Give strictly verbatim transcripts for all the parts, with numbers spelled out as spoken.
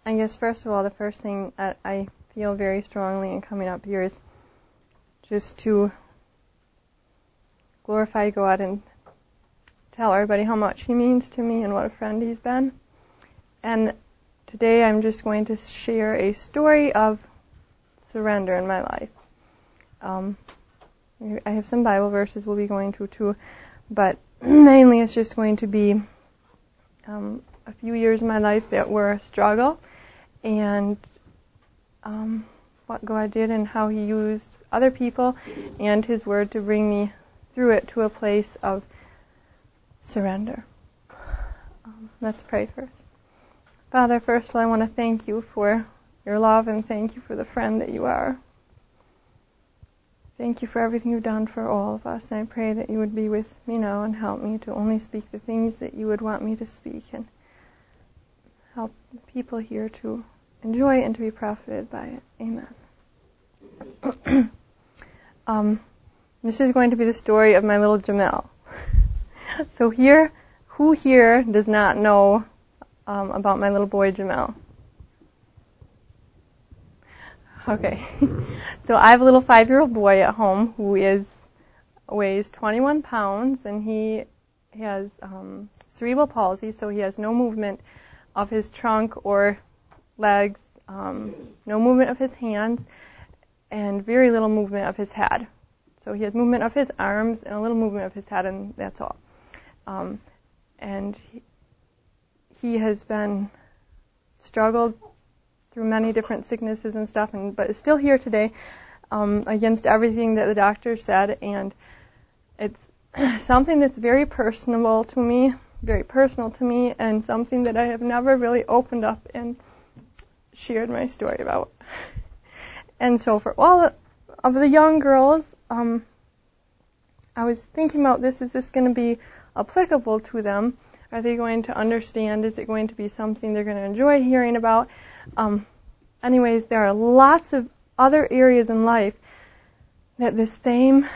I guess first of all, the first thing that I feel very strongly in coming up here is just to glorify God and tell everybody how much He means to me and what a friend He's been. And today I'm just going to share a story of surrender in my life. Um, I have some Bible verses we'll be going through too, but mainly it's just going to be um, a few years of my life that were a struggle, and um, what God did and how He used other people and His Word to bring me through it to a place of surrender. Um, let's pray first. Father, first of all, I want to thank You for Your love and thank You for the friend that You are. Thank You for everything You've done for all of us, and I pray that You would be with me now and help me to only speak the things that You would want me to speak, and help people here to enjoy and to be profited by it. Amen. um, this is going to be the story of my little Jamel. So here, who here does not know um, about my little boy Jamel? Okay. So I have a little five-year-old boy at home who is weighs twenty-one pounds, and he has um, cerebral palsy, so he has no movement of his trunk or legs, um, no movement of his hands, and very little movement of his head. So he has movement of his arms and a little movement of his head, and that's all. Um, and he, he has been struggled through many different sicknesses and stuff, and but is still here today um, against everything that the doctor said, and it's something that's very personable to me, very personal to me, and something that I have never really opened up and shared my story about. And so for all of the young girls, um, I was thinking about this, is this going to be applicable to them? Are they going to understand? Is it going to be something they're going to enjoy hearing about? Um, anyways, there are lots of other areas in life that the same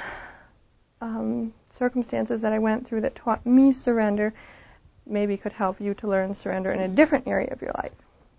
um, circumstances that I went through that taught me surrender maybe could help you to learn surrender in a different area of your life.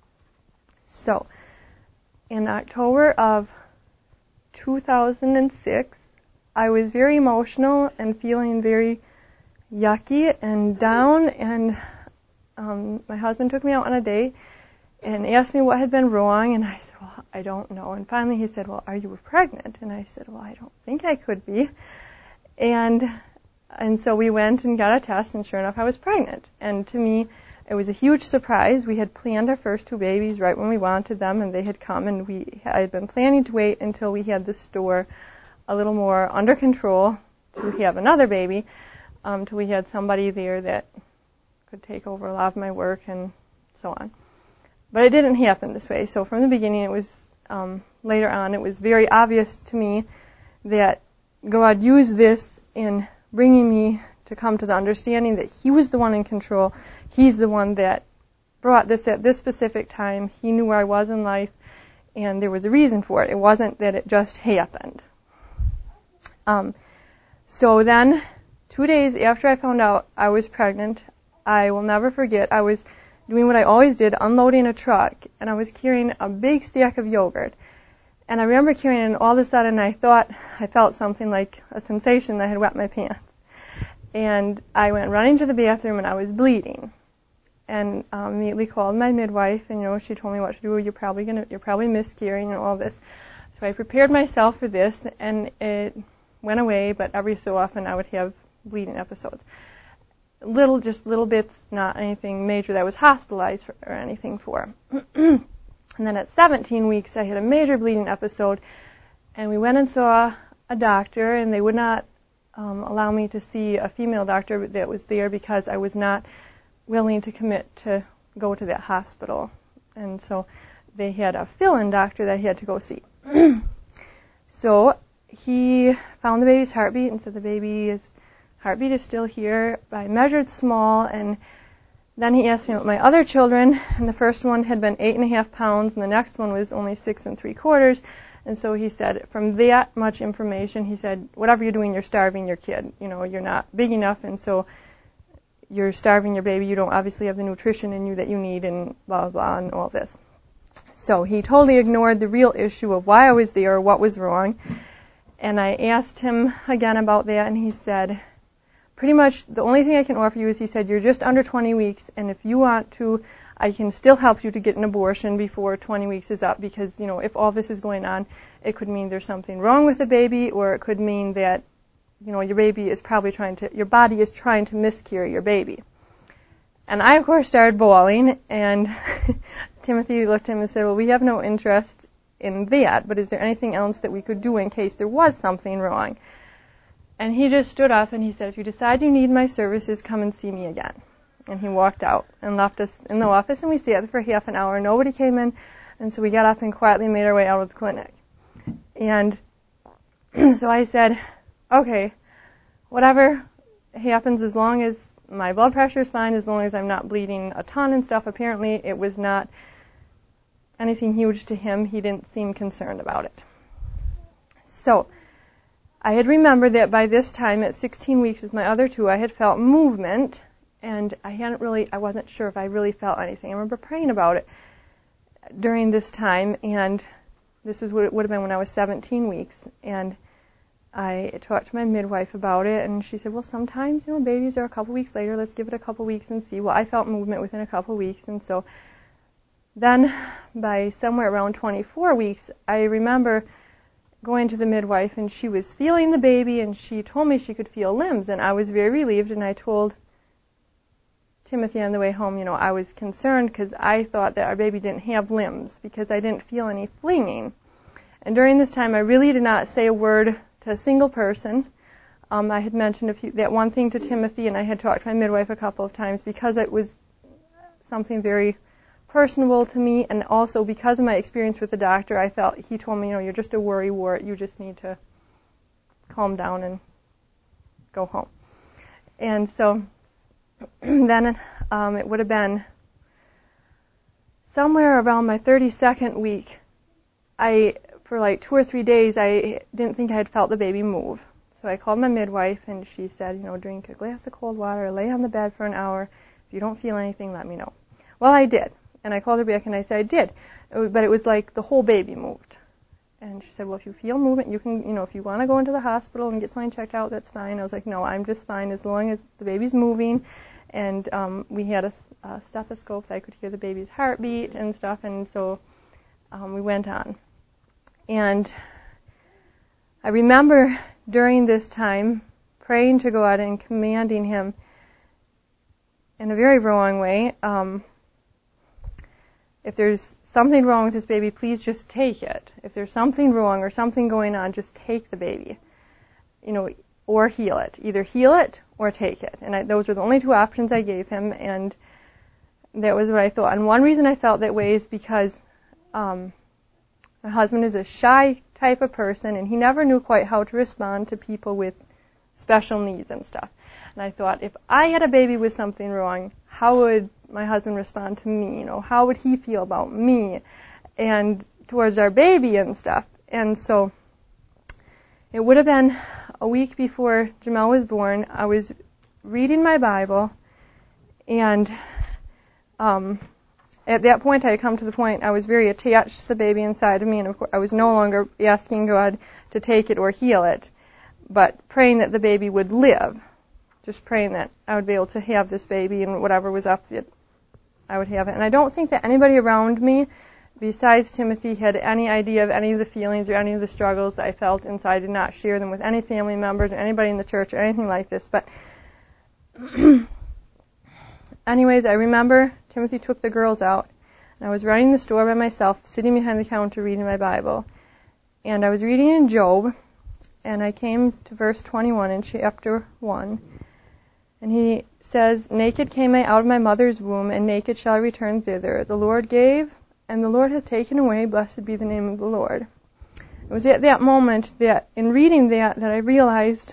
So, in October of two thousand six, I was very emotional and feeling very yucky and down, and um, my husband took me out on a date and asked me what had been wrong, and I said, well, I don't know. And finally he said, well, are you pregnant? And I said, well, I don't think I could be. And and so we went and got a test, and sure enough, I was pregnant. And to me, it was a huge surprise. We had planned our first two babies right when we wanted them, and they had come, and we I had been planning to wait until we had the store a little more under control to have another baby, um, till we had somebody there that could take over a lot of my work and so on. But it didn't happen this way. So from the beginning, it was um, later on, it was very obvious to me that God used this in bringing me to come to the understanding that He was the one in control. He's the one that brought this at this specific time. He knew where I was in life, and there was a reason for it. It wasn't that it just happened. Um, so then, two days after I found out I was pregnant, I will never forget, I was doing what I always did, unloading a truck, and I was carrying a big stack of yogurt. And I remember carrying it, and all of a sudden I thought, I felt something like a sensation that I had wet my pants. And I went running to the bathroom, and I was bleeding. And um, immediately called my midwife, and you know, she told me what to do. You're probably gonna, you're probably miscarrying and all this. So I prepared myself for this, and it went away. But every so often, I would have bleeding episodes. Little, just little bits, not anything major that I was hospitalized for, or anything for. And then at seventeen weeks, I had a major bleeding episode, and we went and saw a doctor, and they would not um, allow me to see a female doctor that was there because I was not willing to commit to go to that hospital. And so they had a fill-in doctor that he had to go see. So he found the baby's heartbeat and said the baby's heartbeat is still here. I measured small, and then he asked me about my other children, and the first one had been eight and a half pounds, and the next one was only six and three quarters. And so he said, from that much information, he said, whatever you're doing, you're starving your kid. You know, you're not big enough, and so you're starving your baby. You don't obviously have the nutrition in you that you need, and blah, blah, blah, and all this. So he totally ignored the real issue of why I was there or what was wrong. And I asked him again about that, and he said, pretty much the only thing I can offer you is, he said, you're just under twenty weeks, and if you want to, I can still help you to get an abortion before twenty weeks is up, because, you know, if all this is going on, it could mean there's something wrong with the baby, or it could mean that, you know, your baby is probably trying to, your body is trying to miscarry your baby. And I, of course, started bawling, and Timothy looked at him and said, well, we have no interest in that, but is there anything else that we could do in case there was something wrong? And he just stood up and he said, if you decide you need my services, come and see me again. And he walked out and left us in the office, and we stayed there for half an hour. Nobody came in, and so we got up and quietly made our way out of the clinic. And so I said, okay, whatever happens, as long as my blood pressure is fine, as long as I'm not bleeding a ton and stuff. Apparently it was not anything huge to him. He didn't seem concerned about it. So I had remembered that by this time, at sixteen weeks with my other two, I had felt movement, and I hadn't really, I wasn't sure if I really felt anything. I remember praying about it during this time, and this was what it would have been when I was seventeen weeks, and I talked to my midwife about it, and she said, well, sometimes, you know, babies are a couple weeks later. Let's give it a couple weeks and see. Well, I felt movement within a couple weeks, and so then by somewhere around twenty-four weeks, I remember going to the midwife, and she was feeling the baby, and she told me she could feel limbs, and I was very relieved, and I told Timothy on the way home, you know, I was concerned because I thought that our baby didn't have limbs because I didn't feel any flinging. And during this time, I really did not say a word to a single person. Um, I had mentioned a few, that one thing to Timothy, and I had talked to my midwife a couple of times because it was something very personable to me, and also because of my experience with the doctor, I felt he told me, you know, you're just a worry wart. You just need to calm down and go home. And so then um, it would have been somewhere around my thirty-second week. I, for like two or three days, I didn't think I had felt the baby move. So I called my midwife, and she said, you know, drink a glass of cold water, lay on the bed for an hour. If you don't feel anything, let me know. Well, I did. And I called her back, and I said, I did. It was, but it was like the whole baby moved. And she said, well, if you feel movement, you can, you know, if you want to go into the hospital and get something checked out, that's fine. I was like, no, I'm just fine as long as the baby's moving. And um, we had a, a stethoscope that I could hear the baby's heartbeat and stuff, and so um, we went on. And I remember during this time praying to God and commanding Him in a very wrong way, um, if there's something wrong with this baby, please just take it. If there's something wrong or something going on, just take the baby, you know, or heal it. Either heal it or take it. And I, those were the only two options I gave him, and that was what I thought. And one reason I felt that way is because um, my husband is a shy type of person, and he never knew quite how to respond to people with special needs and stuff. And I thought, if I had a baby with something wrong, how would my husband respond to me? You know, how would he feel about me and towards our baby and stuff? And so it would have been a week before Jamel was born. I was reading my Bible, and um, at that point I had come to the point I was very attached to the baby inside of me, and of course I was no longer asking God to take it or heal it, but praying that the baby would live. Just praying that I would be able to have this baby, and whatever was up, that I would have it. And I don't think that anybody around me, besides Timothy, had any idea of any of the feelings or any of the struggles that I felt inside. I did not share them with any family members or anybody in the church or anything like this. But anyways, I remember Timothy took the girls out, and I was running the store by myself, sitting behind the counter reading my Bible. And I was reading in Job, and I came to verse twenty-one in chapter one. And he says, naked came I out of my mother's womb, and naked shall I return thither. The Lord gave, and the Lord hath taken away. Blessed be the name of the Lord. It was at that moment that, in reading that, that I realized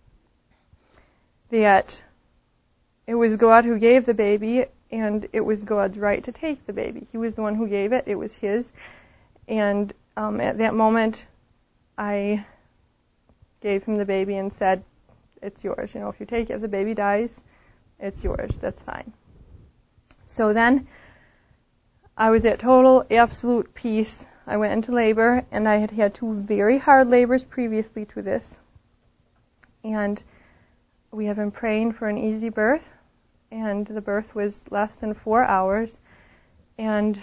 that it was God who gave the baby, and it was God's right to take the baby. He was the one who gave it. It was His. And um, at that moment, I gave him the baby and said, it's yours. You know, if you take it, if the baby dies, it's yours. That's fine. So then I was at total, absolute peace. I went into labor, and I had had two very hard labors previously to this. And we have been praying for an easy birth, and the birth was less than four hours. And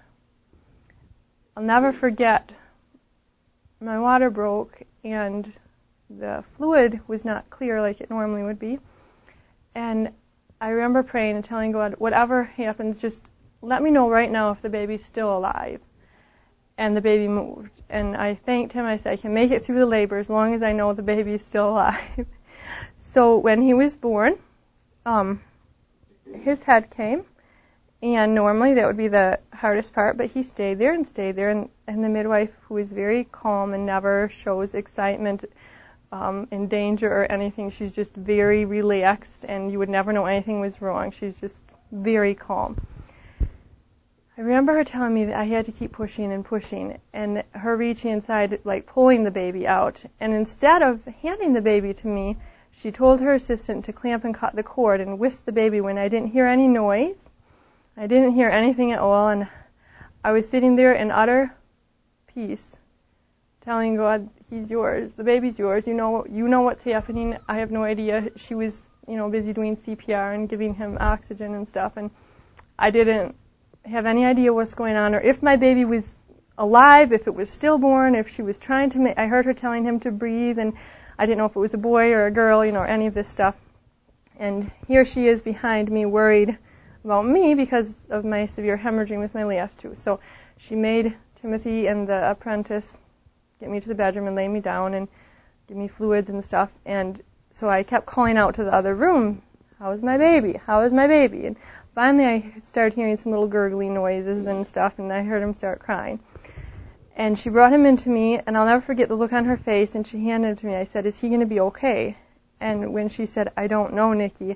I'll never forget, my water broke, and the fluid was not clear like it normally would be. And I remember praying and telling God, whatever happens, just let me know right now if the baby's still alive. And the baby moved. And I thanked him. I said, I can make it through the labor as long as I know the baby's still alive. So when he was born, um, his head came. And normally that would be the hardest part, but he stayed there and stayed there. And, and the midwife, who is very calm and never shows excitement um, in danger or anything, she's just very relaxed, and you would never know anything was wrong. She's just very calm. I remember her telling me that I had to keep pushing and pushing, and her reaching inside, like pulling the baby out. And instead of handing the baby to me, she told her assistant to clamp and cut the cord and whisk the baby when I didn't hear any noise. I didn't hear anything at all, and I was sitting there in utter peace, telling God, He's yours, the baby's yours, you know, you know what's happening. I have no idea. She was, you know, busy doing C P R and giving him oxygen and stuff, and I didn't have any idea what's going on, or if my baby was alive, if it was stillborn, if she was trying to make, I heard her telling him to breathe, and I didn't know if it was a boy or a girl, you know, or any of this stuff. And here she is behind me, worried about me because of my severe hemorrhaging with my last two. So she made Timothy and the apprentice get me to the bedroom and lay me down and give me fluids and stuff. And so I kept calling out to the other room, how is my baby? How is my baby? And finally I started hearing some little gurgling noises and stuff, and I heard him start crying. And she brought him into me, and I'll never forget the look on her face, and she handed it to me. I said, is he going to be okay? And when she said, I don't know, Nikki,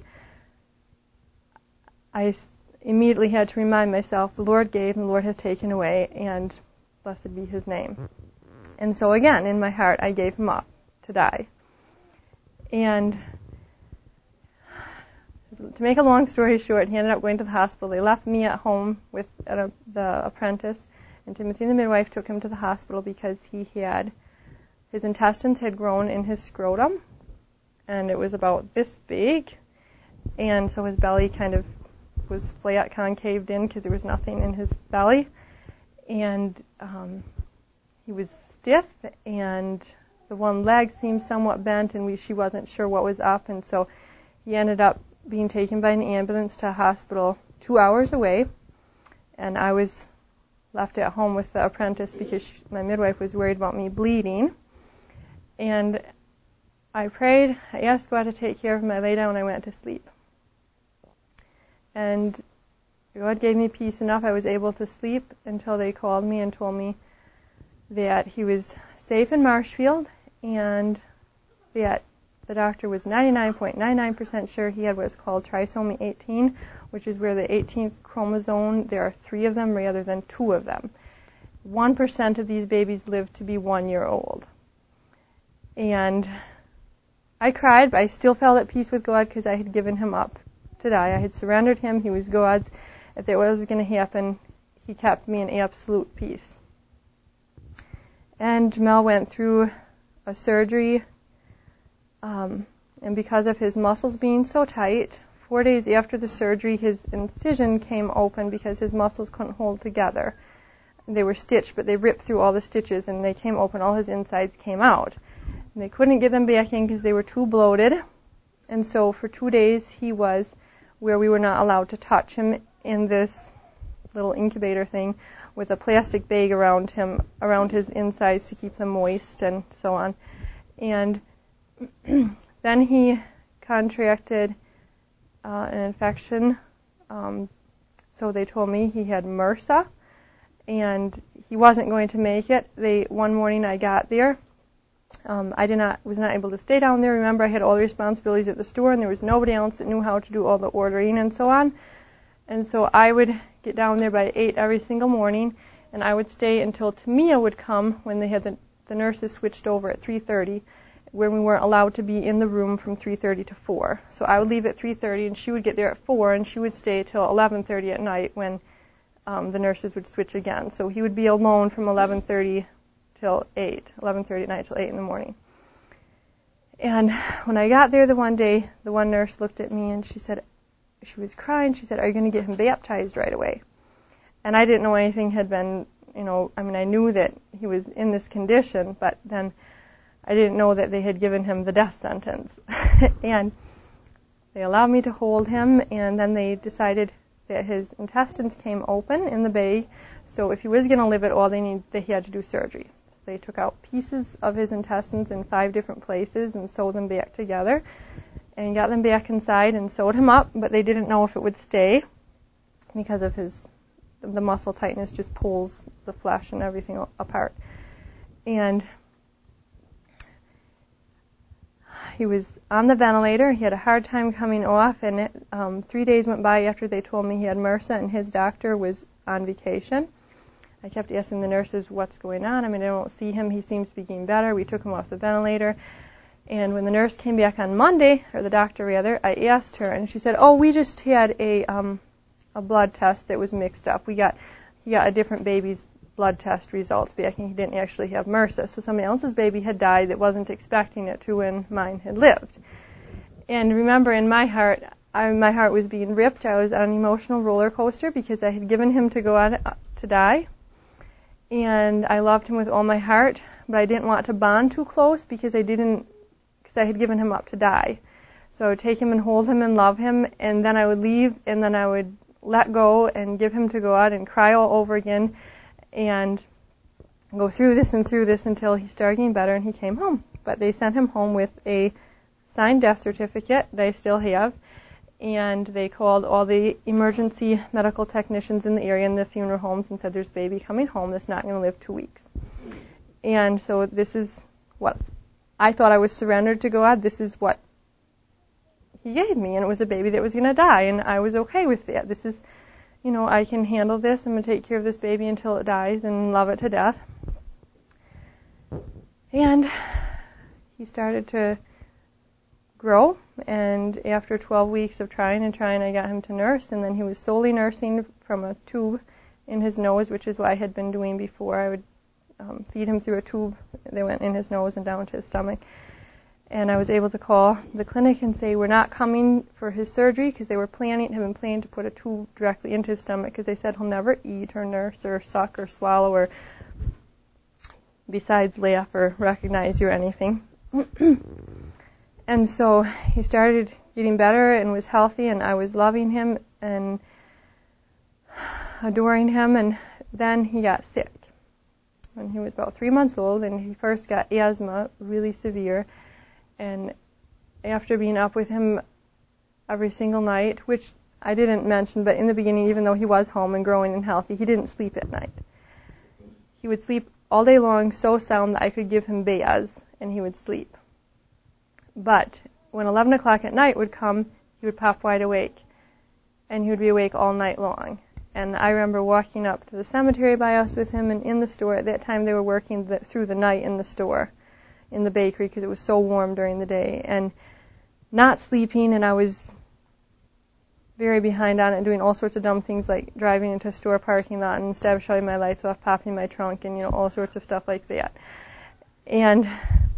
I immediately had to remind myself, the Lord gave and the Lord has taken away, and blessed be His name. And so again, in my heart, I gave him up to die. And to make a long story short, he ended up going to the hospital. They left me at home with uh, the apprentice, and Timothy and the midwife took him to the hospital because he had, his intestines had grown in his scrotum, and it was about this big, and so his belly kind of was flat, concaved in because there was nothing in his belly, and um, he was stiff, and the one leg seemed somewhat bent, and we, she wasn't sure what was up, and so he ended up being taken by an ambulance to a hospital two hours away, and I was left at home with the apprentice because she, my midwife was worried about me bleeding. And I prayed, I asked God to take care of him, I lay down and I went to sleep. And God gave me peace enough, I was able to sleep until they called me and told me that he was safe in Marshfield, and that the doctor was ninety-nine point nine nine percent sure he had what's called trisomy eighteen, which is where the eighteenth chromosome, there are three of them rather than two of them. One percent of these babies live to be one year old. And I cried, but I still felt at peace with God because I had given him up to die. I had surrendered him. He was God's. If that was going to happen, he kept me in absolute peace. And Jamel went through a surgery, um, and because of his muscles being so tight, four days after the surgery, his incision came open because his muscles couldn't hold together. They were stitched, but they ripped through all the stitches, and they came open. All his insides came out. And they couldn't get them back in because they were too bloated. And so for two days, he was where we were not allowed to touch him in this little incubator thing with a plastic bag around him, around his insides to keep them moist and so on. And then he contracted uh, an infection. Um, so they told me he had MRSA, and he wasn't going to make it. They one morning I got there. Um, I did not was not able to stay down there. Remember, I had all the responsibilities at the store, and there was nobody else that knew how to do all the ordering and so on. And so I would get down there by eight every single morning, and I would stay until Tamia would come when they had the, the nurses switched over at three thirty, when we weren't allowed to be in the room from three thirty to four. So I would leave at three thirty, and she would get there at four, and she would stay till eleven thirty at night when um, the nurses would switch again. So he would be alone from eleven thirty till eight, eleven thirty at night till eight in the morning. And when I got there the one day, the one nurse looked at me and she said, she was crying. She said, "Are you going to get him baptized right away?" And I didn't know anything had been, you know, I mean, I knew that he was in this condition, but then I didn't know that they had given him the death sentence. And they allowed me to hold him, and then they decided that his intestines came open in the bag, so if he was going to live at all, they need, they had to do surgery. So they took out pieces of his intestines in five different places and sewed them back together, and got them back inside and sewed him up, but they didn't know if it would stay because of his, the muscle tightness just pulls the flesh and everything apart. And he was on the ventilator. He had a hard time coming off, and it, um, three days went by after they told me he had MRSA, and his doctor was on vacation. I kept asking the nurses, what's going on? I mean, I don't see him. He seems to be getting better. We took him off the ventilator. And when the nurse came back on Monday, or the doctor rather, I asked her, and she said, "Oh, we just had a um, a blood test that was mixed up. We got he got a different baby's blood test results back, and he didn't actually have MRSA. So somebody else's baby had died that wasn't expecting it to when mine had lived." And remember, in my heart, I, my heart was being ripped. I was on an emotional roller coaster because I had given him to go out to die, and I loved him with all my heart, but I didn't want to bond too close because I didn't. I had given him up to die. So I would take him and hold him and love him, and then I would leave, and then I would let go and give him to go out and cry all over again and go through this and through this until he started getting better and he came home. But they sent him home with a signed death certificate that I still have, and they called all the emergency medical technicians in the area in the funeral homes and said, "There's a baby coming home that's not going to live two weeks." And so this is what I thought I was surrendered to God. This is what He gave me, and it was a baby that was going to die, and I was okay with that. This is, you know, I can handle this. I'm going to take care of this baby until it dies and love it to death. And he started to grow, and after twelve weeks of trying and trying, I got him to nurse, and then he was solely nursing from a tube in his nose, which is what I had been doing before. I would Um, feed him through a tube that went in his nose and down to his stomach. And I was able to call the clinic and say, "We're not coming for his surgery," because they were planning, had been planning to put a tube directly into his stomach, because they said he'll never eat or nurse or suck or swallow or besides laugh or recognize you or anything. And so he started getting better and was healthy, and I was loving him and adoring him. And then he got sick when he was about three months old, and he first got asthma, really severe. And after being up with him every single night, which I didn't mention, but in the beginning, even though he was home and growing and healthy, he didn't sleep at night. He would sleep all day long so sound that I could give him baths, and he would sleep. But when eleven o'clock at night would come, he would pop wide awake, and he would be awake all night long. And I remember walking up to the cemetery by us with him, and in the store, at that time they were working the, through the night in the store, in the bakery, because it was so warm during the day, and not sleeping, and I was very behind on it, doing all sorts of dumb things like driving into a store parking lot, and instead of shutting my lights off, popping my trunk, and, you know, all sorts of stuff like that. And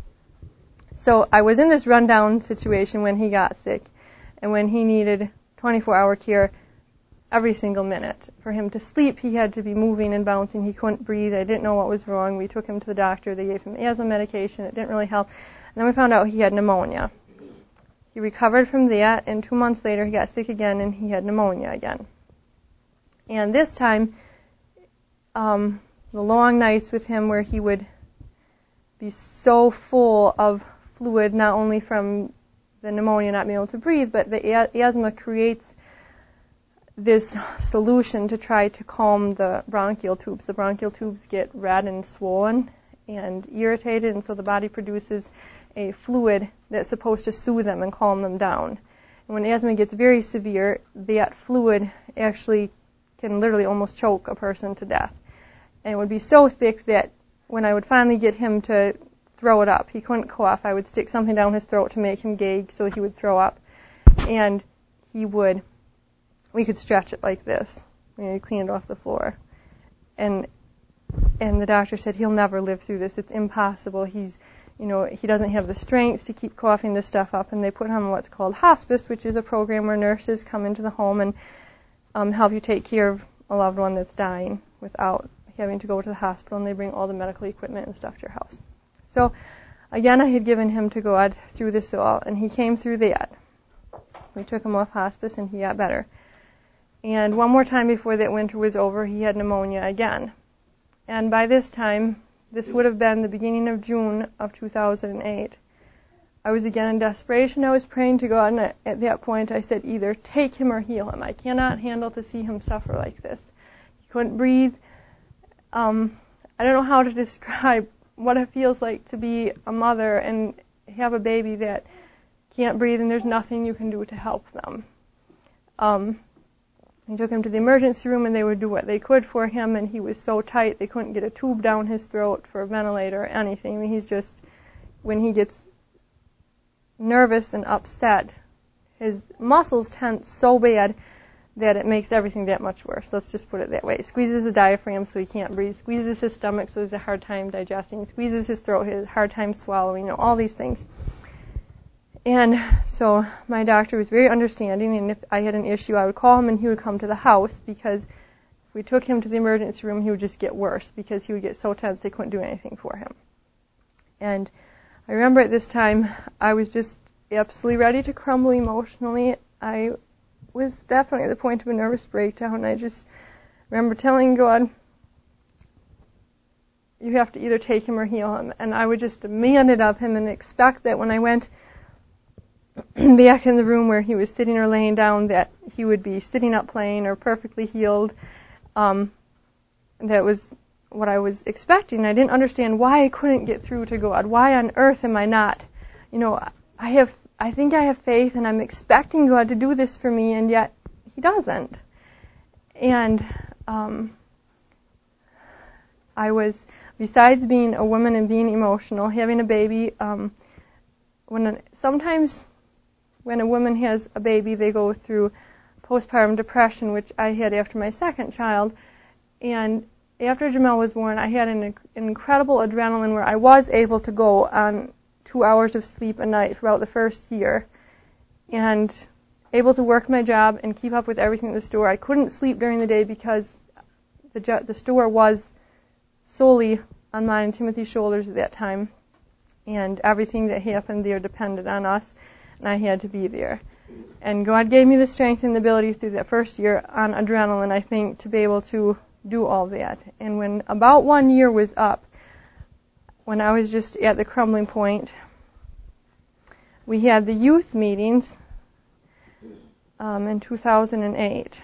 so I was in this rundown situation when he got sick, and when he needed twenty-four hour care every single minute. For him to sleep, he had to be moving and bouncing. He couldn't breathe. I didn't know what was wrong. We took him to the doctor. They gave him asthma medication. It didn't really help. And then we found out he had pneumonia. He recovered from that, and two months later he got sick again, and he had pneumonia again. And this time, um, the long nights with him where he would be so full of fluid, not only from the pneumonia not being able to breathe, but the asthma creates this solution to try to calm the bronchial tubes. The bronchial tubes get red and swollen and irritated, and so the body produces a fluid that's supposed to soothe them and calm them down. And when asthma gets very severe, that fluid actually can literally almost choke a person to death. And it would be so thick that when I would finally get him to throw it up, he couldn't cough. I would stick something down his throat to make him gag so he would throw up. And he would, we could stretch it like this. You know, he cleaned off the floor. And and the doctor said he'll never live through this. It's impossible. He's, you know, he doesn't have the strength to keep coughing this stuff up. And they put him on what's called hospice, which is a program where nurses come into the home and um, help you take care of a loved one that's dying without having to go to the hospital, and they bring all the medical equipment and stuff to your house. So, again, I had given him to God through this all, and he came through that. We took him off hospice, and he got better. And one more time before that winter was over, he had pneumonia again. And by this time, this would have been the beginning of June of two thousand eight, I was again in desperation. I was praying to God, and at that point I said, either take him or heal him. I cannot handle to see him suffer like this. He couldn't breathe. Um, I don't know how to describe what it feels like to be a mother and have a baby that can't breathe, and there's nothing you can do to help them. Um, I took him to the emergency room, and they would do what they could for him, and he was so tight they couldn't get a tube down his throat for a ventilator or anything. I mean, he's just, when he gets nervous and upset, his muscles tense so bad that it makes everything that much worse. Let's just put it that way. Squeezes his diaphragm so he can't breathe. Squeezes his stomach so he has a hard time digesting. Squeezes his throat, he has a hard time swallowing. You know, all these things. And so my doctor was very understanding, and if I had an issue, I would call him and he would come to the house, because if we took him to the emergency room, he would just get worse because he would get so tense they couldn't do anything for him. And I remember at this time I was just absolutely ready to crumble emotionally. I was definitely at the point of a nervous breakdown. I just remember telling God, you have to either take him or heal him. And I would just demand it of him and expect that when I went back in the room where he was sitting or laying down, that he would be sitting up playing or perfectly healed. Um, that was what I was expecting. I didn't understand why I couldn't get through to God. Why on earth am I not? You know, I have, I think I have faith, and I'm expecting God to do this for me, and yet he doesn't. And um, I was, besides being a woman and being emotional, having a baby, um, when a, sometimes when a woman has a baby, they go through postpartum depression, which I had after my second child. And after Jamel was born, I had an, an incredible adrenaline where I was able to go on two hours of sleep a night throughout the first year, and able to work my job and keep up with everything at the store. I couldn't sleep during the day because the jo- the store was solely on mine and Timothy's shoulders at that time, and everything that happened there depended on us, and I had to be there. And God gave me the strength and the ability through that first year on adrenaline, I think, to be able to do all that. And when about one year was up, when I was just at the crumbling point, we had the youth meetings um, in two thousand eight.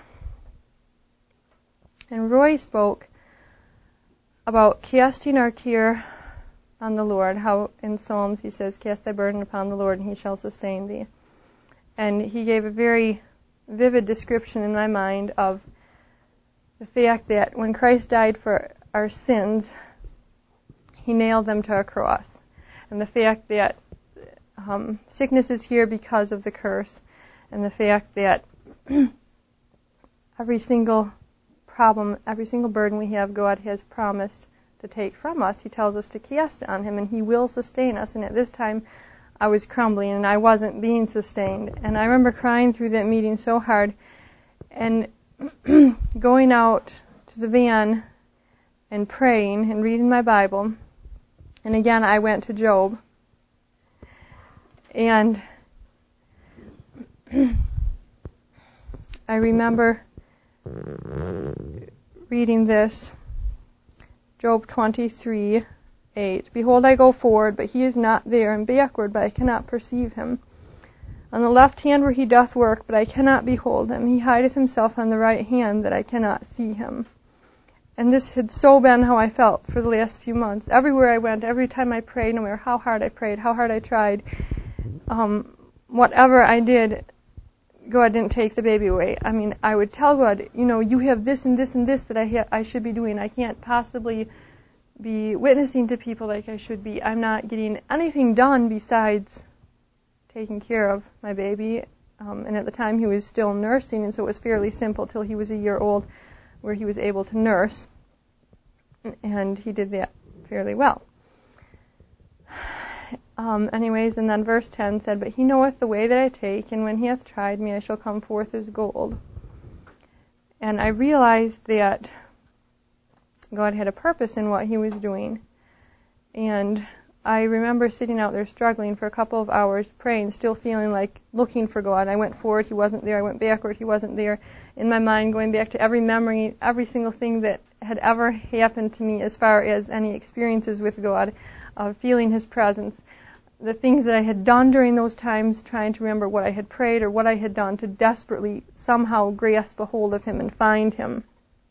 And Roy spoke about casting our care on the Lord, how in Psalms he says, cast thy burden upon the Lord and he shall sustain thee. And he gave a very vivid description in my mind of the fact that when Christ died for our sins, he nailed them to a cross. And the fact that um, sickness is here because of the curse, and the fact that every single problem, every single burden we have, God has promised to take from us. He tells us to cast it on him, and he will sustain us. And at this time, I was crumbling, and I wasn't being sustained. And I remember crying through that meeting so hard, and going out to the van and praying and reading my Bible. And again, I went to Job. And I remember reading this, Job twenty-three eight. Behold, I go forward, but he is not there, and backward, but I cannot perceive him. On the left hand where he doth work, but I cannot behold him. He hideth himself on the right hand, that I cannot see him. And this had so been how I felt for the last few months. Everywhere I went, every time I prayed, no matter how hard I prayed, how hard I tried, um, whatever I did, God didn't take the baby away. I mean, I would tell God, you know, you have this and this and this that I ha- I should be doing. I can't possibly be witnessing to people like I should be. I'm not getting anything done besides taking care of my baby. Um, and at the time he was still nursing, and so it was fairly simple till he was a year old. where he was able to nurse, and he did that fairly well. Um, anyways, and then verse ten said, "But he knoweth the way that I take, and when he hath tried me, I shall come forth as gold." And I realized that God had a purpose in what he was doing. And I remember sitting out there struggling for a couple of hours, praying, still feeling like looking for God. I went forward, he wasn't there. I went backward, he wasn't there. In my mind, going back to every memory, every single thing that had ever happened to me as far as any experiences with God, uh, feeling his presence. The things that I had done during those times, trying to remember what I had prayed or what I had done to desperately somehow grasp a hold of him and find him.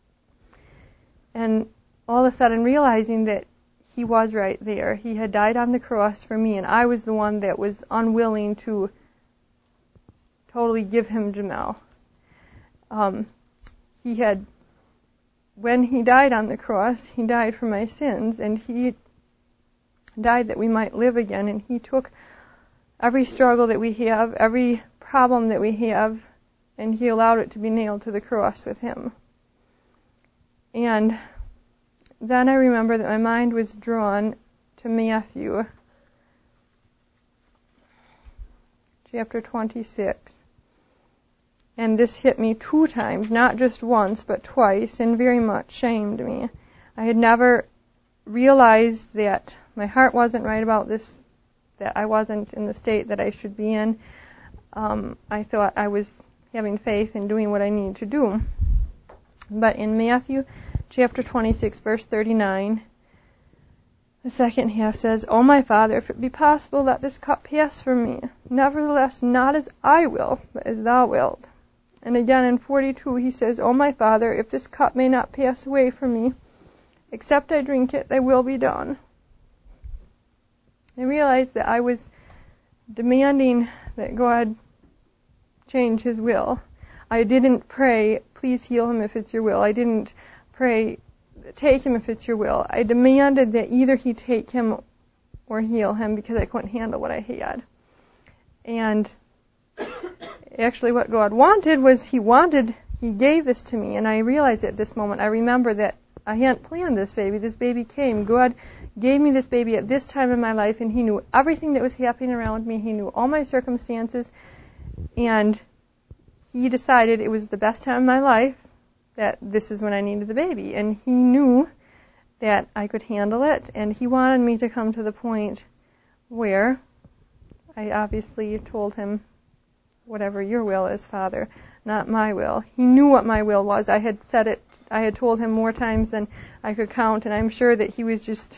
And all of a sudden realizing that he was right there. He had died on the cross for me, and I was the one that was unwilling to totally give him Jamel. Um, he had, when he died on the cross, he died for my sins, and he died that we might live again, and he took every struggle that we have, every problem that we have, and he allowed it to be nailed to the cross with him. And then I remember that my mind was drawn to Matthew chapter twenty-six. And this hit me two times, not just once, but twice, and very much shamed me. I had never realized that my heart wasn't right about this, that I wasn't in the state that I should be in. Um, I thought I was having faith and doing what I needed to do. But in Matthew chapter twenty-six, verse thirty-nine, the second half says, "O my Father, if it be possible, let this cup pass from me. Nevertheless, not as I will, but as thou wilt." And again in forty-two, he says, "O my Father, if this cup may not pass away from me, except I drink it, thy will be done." I realized that I was demanding that God change his will. I didn't pray, "Please heal him if it's your will." I didn't pray, "Take him if it's your will." I demanded that either he take him or heal him because I couldn't handle what I had. And actually what God wanted was he wanted, he gave this to me. And I realized at this moment, I remember that I hadn't planned this baby. This baby came. God gave me this baby at this time in my life, and he knew everything that was happening around me. He knew all my circumstances. And he decided it was the best time in my life that this is when I needed the baby. And he knew that I could handle it, and he wanted me to come to the point where I obviously told him, "Whatever your will is, Father, not my will." He knew what my will was. I had said it, I had told him more times than I could count, and I'm sure that he was just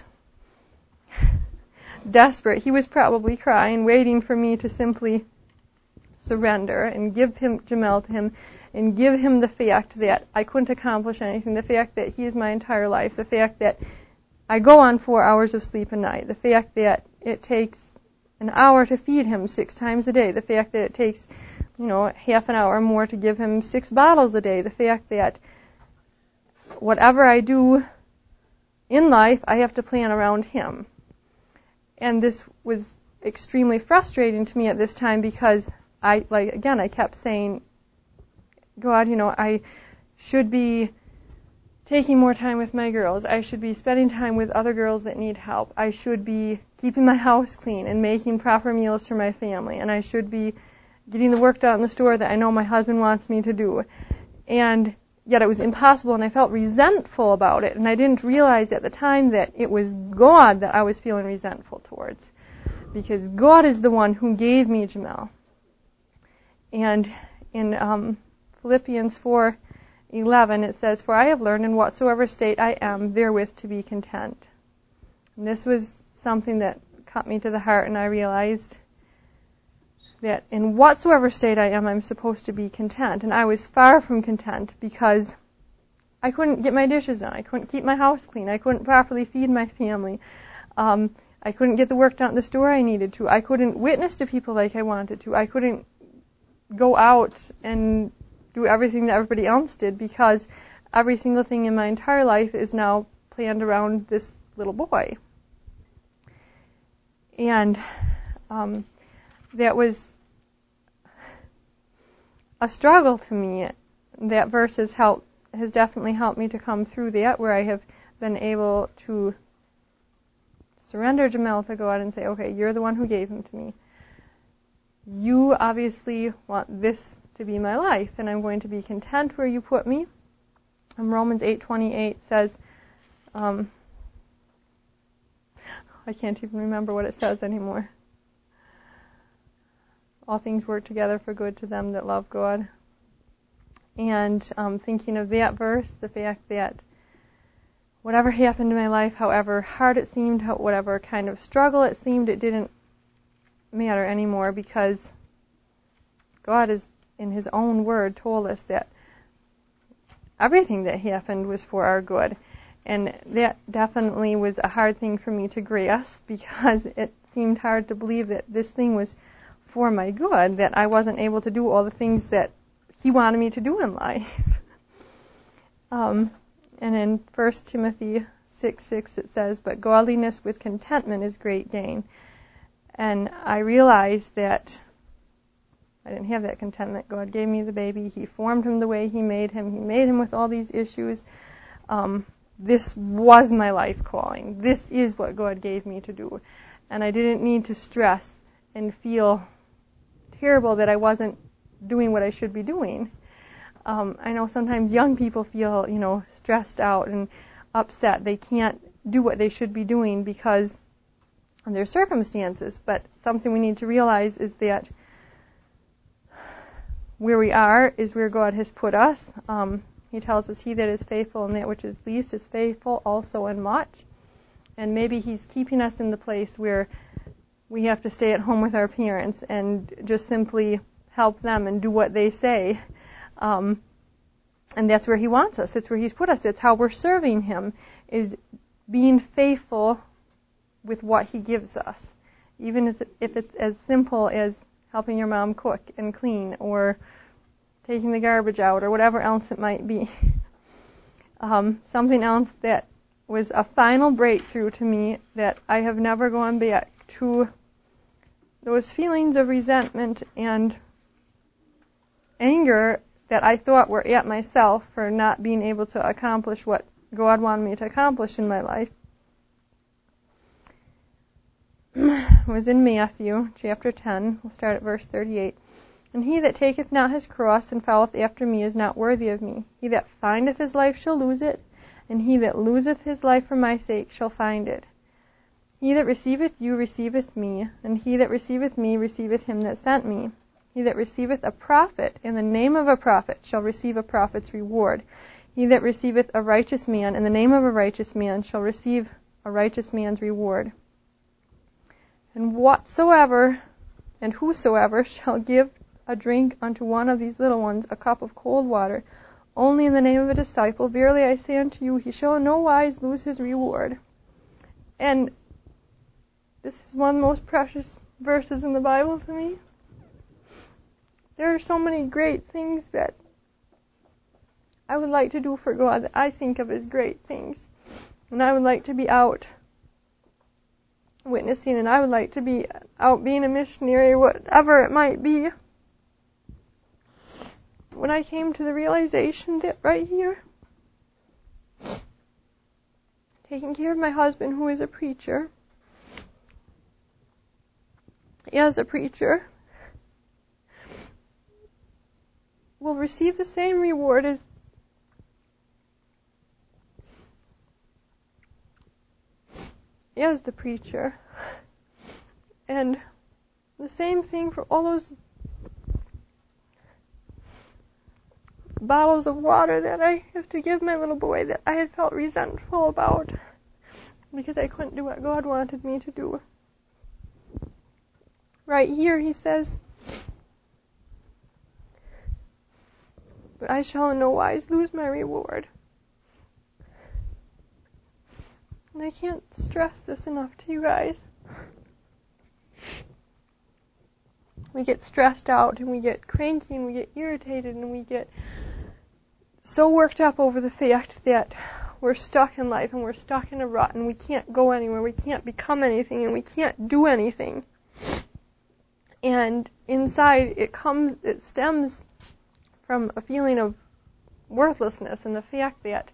desperate. He was probably crying, waiting for me to simply surrender and give him Jamel to him, and give him the fact that I couldn't accomplish anything, the fact that he is my entire life, the fact that I go on four hours of sleep a night, the fact that it takes an hour to feed him six times a day, the fact that it takes, you know, half an hour more to give him six bottles a day, the fact that whatever I do in life, I have to plan around him. And this was extremely frustrating to me at this time because I, like, again, I kept saying, "God, you know, I should be taking more time with my girls. I should be spending time with other girls that need help. I should be keeping my house clean and making proper meals for my family. And I should be getting the work done in the store that I know my husband wants me to do." And yet it was impossible, and I felt resentful about it. And I didn't realize at the time that it was God that I was feeling resentful towards, because God is the one who gave me Jamel. And in um, Philippians four eleven, it says, "For I have learned in whatsoever state I am, therewith to be content." And this was something that cut me to the heart, and I realized that in whatsoever state I am, I'm supposed to be content. And I was far from content because I couldn't get my dishes done. I couldn't keep my house clean. I couldn't properly feed my family. Um, I couldn't get the work done at the store I needed to. I couldn't witness to people like I wanted to. I couldn't go out and do everything that everybody else did because every single thing in my entire life is now planned around this little boy. And um, that was a struggle to me. That verse has helped has definitely helped me to come through that, where I have been able to surrender Jamel to God and say, okay, you're the one who gave him to me. You obviously want this to be my life, and I'm going to be content where you put me. And Romans eight twenty-eight says, um, I can't even remember what it says anymore. All things work together for good to them that love God. And um, thinking of that verse, the fact that whatever happened in my life, however hard it seemed, whatever kind of struggle it seemed, it didn't matter anymore, because God is, in his own word, told us that everything that happened was for our good. And that definitely was a hard thing for me to grasp, because it seemed hard to believe that this thing was for my good, that I wasn't able to do all the things that he wanted me to do in life. um, and in First Timothy six six it says, but godliness with contentment is great gain. And I realized that I didn't have that contentment. God gave me the baby. He formed him the way he made him. He made him with all these issues. Um, this was my life calling. This is what God gave me to do. And I didn't need to stress and feel terrible that I wasn't doing what I should be doing. Um, I know sometimes young people feel, you know, stressed out and upset. They can't do what they should be doing because of their circumstances. But something we need to realize is that where we are is where God has put us. Um, he tells us, he that is faithful in that which is least is faithful also in much. And maybe he's keeping us in the place where we have to stay at home with our parents and just simply help them and do what they say. Um, and that's where he wants us. That's where he's put us. That's how we're serving him, is being faithful with what he gives us. Even if it's as simple as helping your mom cook and clean, or taking the garbage out, or whatever else it might be. Um, something else that was a final breakthrough to me, that I have never gone back to those feelings of resentment and anger that I thought were at myself for not being able to accomplish what God wanted me to accomplish in my life. It was in Matthew chapter ten. We'll start at verse thirty-eight. And he that taketh not his cross and followeth after me is not worthy of me. He that findeth his life shall lose it, and he that loseth his life for my sake shall find it. He that receiveth you receiveth me, and he that receiveth me receiveth him that sent me. He that receiveth a prophet in the name of a prophet shall receive a prophet's reward. He that receiveth a righteous man in the name of a righteous man shall receive a righteous man's reward. And whatsoever and whosoever shall give a drink unto one of these little ones a cup of cold water, only in the name of a disciple, verily I say unto you, he shall in no wise lose his reward. And this is one of the most precious verses in the Bible to me. There are so many great things that I would like to do for God that I think of as great things. And I would like to be out witnessing, and I would like to be out being a missionary, whatever it might be. When I came to the realization that right here, taking care of my husband, who is a preacher, as a preacher, will receive the same reward as as the preacher. And the same thing for all those bottles of water that I have to give my little boy that I had felt resentful about because I couldn't do what God wanted me to do. Right here he says, but I shall in no wise lose my reward. And I can't stress this enough to you guys. We get stressed out and we get cranky and we get irritated and we get so worked up over the fact that we're stuck in life and we're stuck in a rut and we can't go anywhere, we can't become anything, and we can't do anything. And inside it comes, it stems from a feeling of worthlessness and the fact that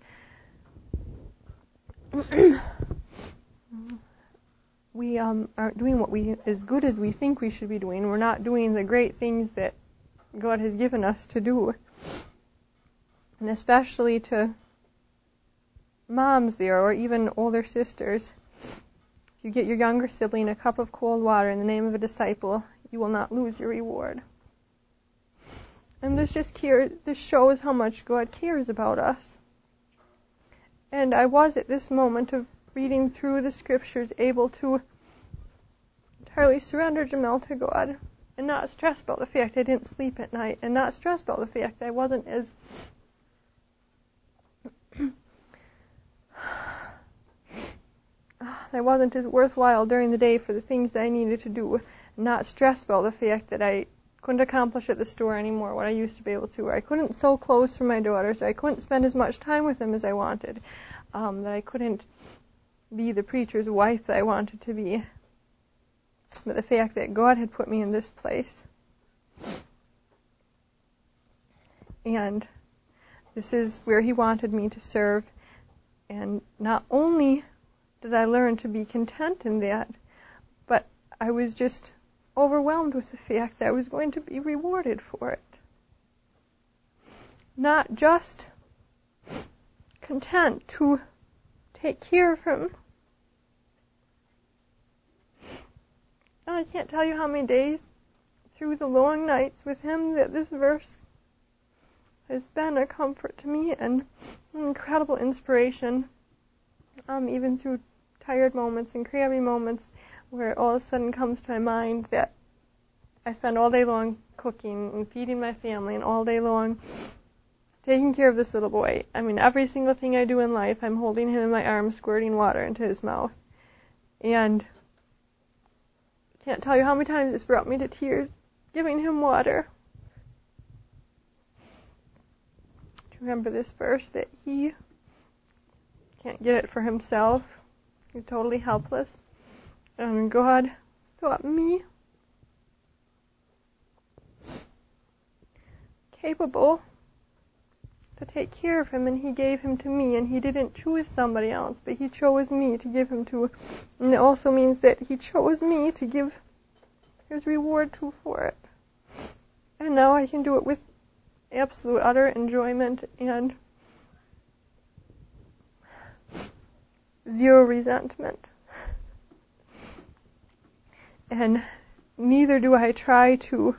we um, aren't doing what we as good as we think we should be doing. We're not doing the great things that God has given us to do. And especially to moms there, or even older sisters. If you get your younger sibling a cup of cold water in the name of a disciple, you will not lose your reward. And this just care, this shows how much God cares about us. And I was at this moment of reading through the scriptures able to entirely surrender Jamel to God and not stress about the fact I didn't sleep at night, and not stress about the fact that I wasn't as I wasn't as worthwhile during the day for the things that I needed to do, not stress about the fact that I couldn't accomplish at the store anymore what I used to be able to, or I couldn't sew clothes for my daughters, or I couldn't spend as much time with them as I wanted, um, that I couldn't be the preacher's wife that I wanted to be. But the fact that God had put me in this place, and this is where He wanted me to serve, and not only did I learn to be content in that, but I was just overwhelmed with the fact that I was going to be rewarded for it. Not just content to take care of him. And I can't tell you how many days through the long nights with him that this verse has been a comfort to me and an incredible inspiration, um, even through tired moments and crabby moments where it all of a sudden comes to my mind that I spend all day long cooking and feeding my family, and all day long taking care of this little boy. I mean, every single thing I do in life, I'm holding him in my arms, squirting water into his mouth. And I can't tell you how many times it's brought me to tears giving him water. To remember this verse, that he can't get it for himself. He's totally helpless. And God thought me capable to take care of him, and He gave him to me, and He didn't choose somebody else, but He chose me to give him to. And it also means that He chose me to give His reward to for it. And now I can do it with absolute utter enjoyment and zero resentment. And neither do I try to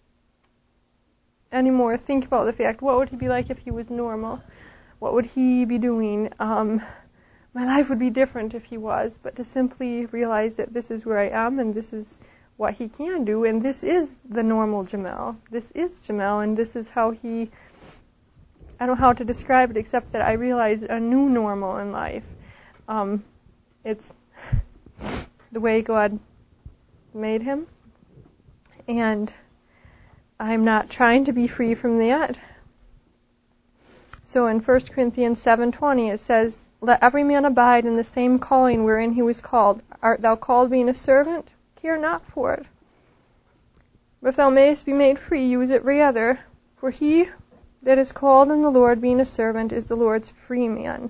anymore think about the fact, what would he be like if he was normal? What would he be doing? Um, my life would be different if he was, but to simply realize that this is where I am, and this is what he can do, and this is the normal Jamel. This is Jamel, and this is how he, I don't know how to describe it except that I realize a new normal in life. Um, it's the way God made him, and I'm not trying to be free from that. So in First Corinthians seven twenty it says, "Let every man abide in the same calling wherein he was called. Art thou called being a servant? Care not for it. But if thou mayest be made free, use it rather. For he that is called in the Lord being a servant is the Lord's free man.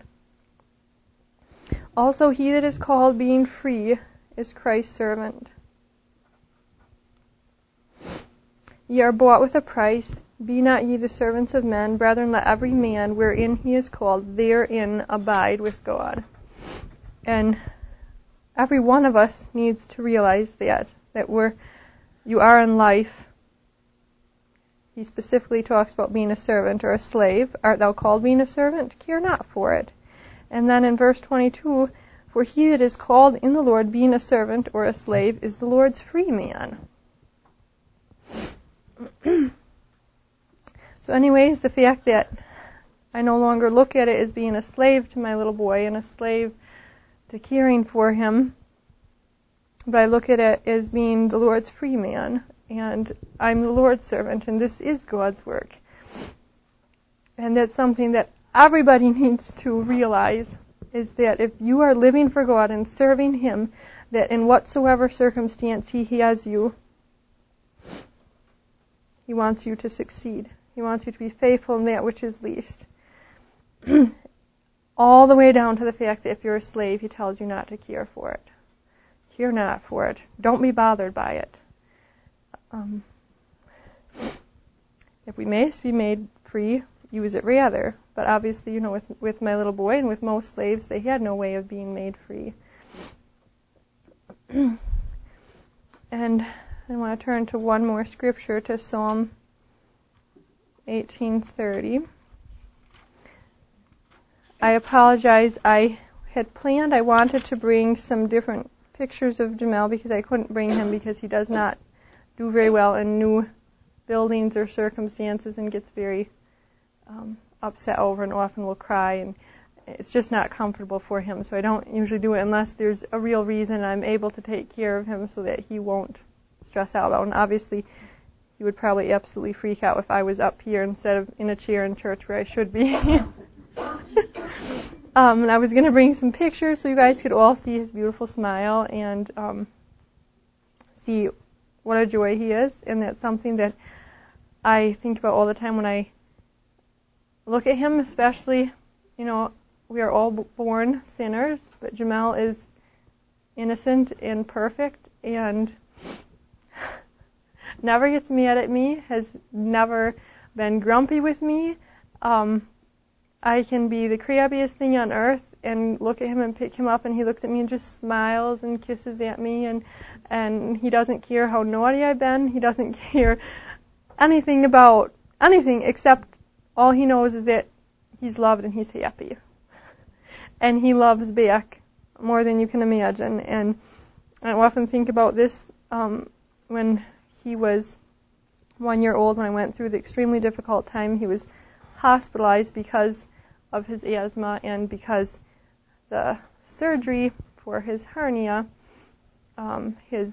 Also he that is called being free is Christ's servant. Ye are bought with a price. Be not ye the servants of men. Brethren, let every man wherein he is called therein abide with God." And every one of us needs to realize that, that we're, you are in life. He specifically talks about being a servant or a slave. Art thou called being a servant? Care not for it. And then in verse twenty-two, "For he that is called in the Lord being a servant or a slave is the Lord's free man." So anyways, the fact that I no longer look at it as being a slave to my little boy and a slave to caring for him, but I look at it as being the Lord's free man, and I'm the Lord's servant, and this is God's work. And that's something that everybody needs to realize, is that if you are living for God and serving Him, that in whatsoever circumstance He has you, He wants you to succeed. He wants you to be faithful in that which is least. all the way down to the fact that if you're a slave, he tells you not to care for it. Care not for it. Don't be bothered by it. Um, if we may be made free, use it rather. But obviously, you know, with, with my little boy and with most slaves, they had no way of being made free. And I want to turn to one more scripture, to Psalm eighteen thirty. I apologize. I had planned, I wanted to bring some different pictures of Jamel because I couldn't bring him because he does not do very well in new buildings or circumstances and gets very um, upset over and often will cry, and it's just not comfortable for him. So I don't usually do it unless there's a real reason I'm able to take care of him so that he won't stress out about it. And obviously he would probably absolutely freak out if I was up here instead of in a chair in church where I should be. um, and I was going to bring some pictures so you guys could all see his beautiful smile and um, see what a joy he is. And that's something that I think about all the time when I look at him, especially, you know, we are all born sinners, but Jamel is innocent and perfect and never gets mad at me, has never been grumpy with me. Um, I can be the crabbiest thing on earth and look at him and pick him up, and he looks at me and just smiles and kisses at me, and and he doesn't care how naughty I've been. He doesn't care anything about anything except all he knows is that he's loved and he's happy. And he loves back more than you can imagine. And I often think about this um, when he was one year old, when I went through the extremely difficult time. He was hospitalized because of his asthma and because the surgery for his hernia, um, his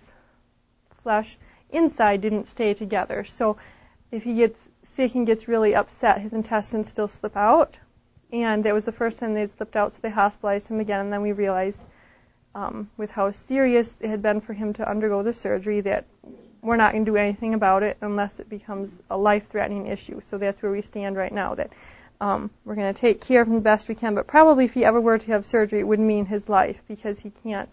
flesh inside didn't stay together. So if he gets sick and gets really upset, his intestines still slip out. And that was the first time they'd slipped out, so they hospitalized him again. And then we realized, um, with how serious it had been for him to undergo the surgery, that we're not going to do anything about it unless it becomes a life-threatening issue. So that's where we stand right now, that um, we're going to take care of him the best we can. But probably if he ever were to have surgery, it would mean his life, because he can't,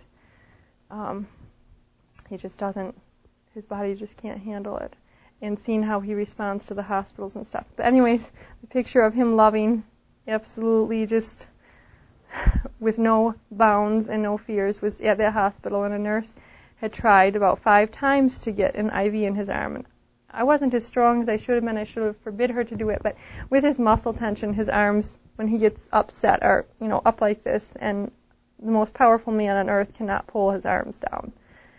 um, he just doesn't, his body just can't handle it. And seeing how he responds to the hospitals and stuff. But anyways, the picture of him loving, absolutely just with no bounds and no fears, was at that hospital, and a nurse had tried about five times to get an I V in his arm. And I wasn't as strong as I should have been. I should have forbid her to do it. But with his muscle tension, his arms, when he gets upset, are, you know, up like this, and the most powerful man on earth cannot pull his arms down.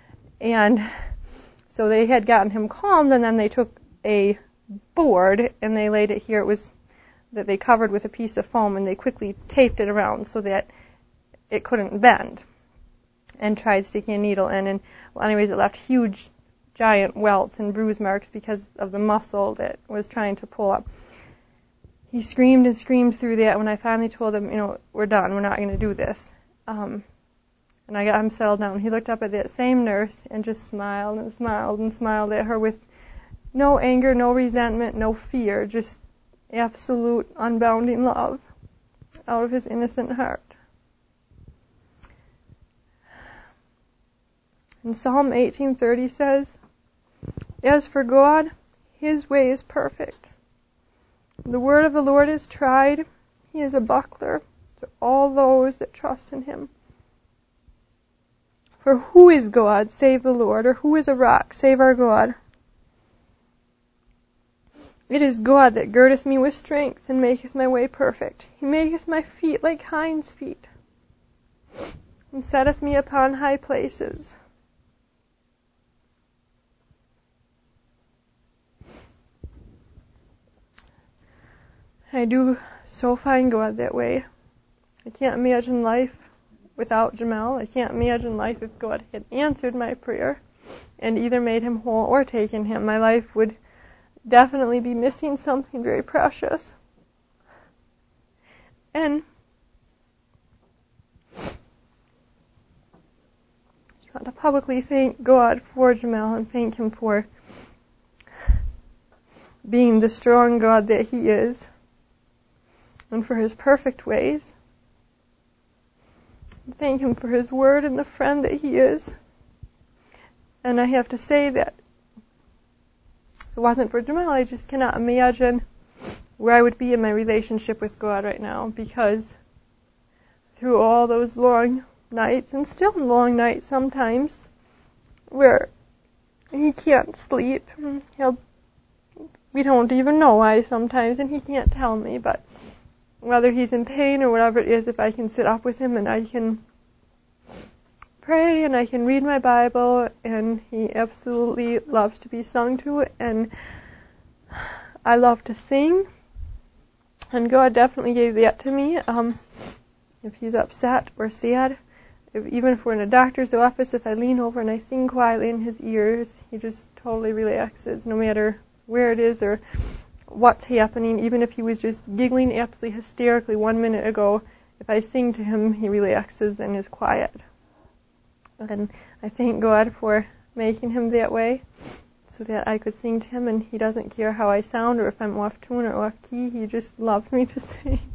And so they had gotten him calmed, and then they took a board and they laid it here. It was that they covered with a piece of foam, and they quickly taped it around so that it couldn't bend, and tried sticking a needle in. And well, anyways, it left huge, giant welts and bruise marks because of the muscle that was trying to pull up. He screamed and screamed through that. When I finally told him, you know, we're done, we're not going to do this. Um, and I got him settled down. He looked up at that same nurse and just smiled and smiled and smiled at her with no anger, no resentment, no fear, just absolute unbounding love out of his innocent heart. And Psalm eighteen thirty says, "As for God, his way is perfect. The word of the Lord is tried. He is a buckler to all those that trust in him. For who is God save the Lord, or who is a rock save our God? It is God that girdeth me with strength, and maketh my way perfect. He maketh my feet like hinds' feet, and setteth me upon high places." I do so find God that way. I can't imagine life without Jamel. I can't imagine life if God had answered my prayer and either made him whole or taken him. My life would definitely be missing something very precious. And I just want to publicly thank God for Jamel and thank him for being the strong God that he is. and for His perfect ways. Thank Him for His Word and the friend that He is. And I have to say that if it wasn't for Jamal, I just cannot imagine where I would be in my relationship with God right now, because through all those long nights, and still long nights sometimes, where he can't sleep, he'll, we don't even know why sometimes, and he can't tell me, but whether he's in pain or whatever it is, if I can sit up with him and I can pray and I can read my Bible, and he absolutely loves to be sung to, and I love to sing, and God definitely gave that to me. Um, if he's upset or sad, if, even if we're in a doctor's office, if I lean over and I sing quietly in his ears, he just totally relaxes, no matter where it is or what's happening. Even if he was just giggling absolutely hysterically one minute ago, if I sing to him, he relaxes and is quiet. And I thank God for making him that way, so that I could sing to him, and he doesn't care how I sound or if I'm off tune or off key. He just loves me to sing.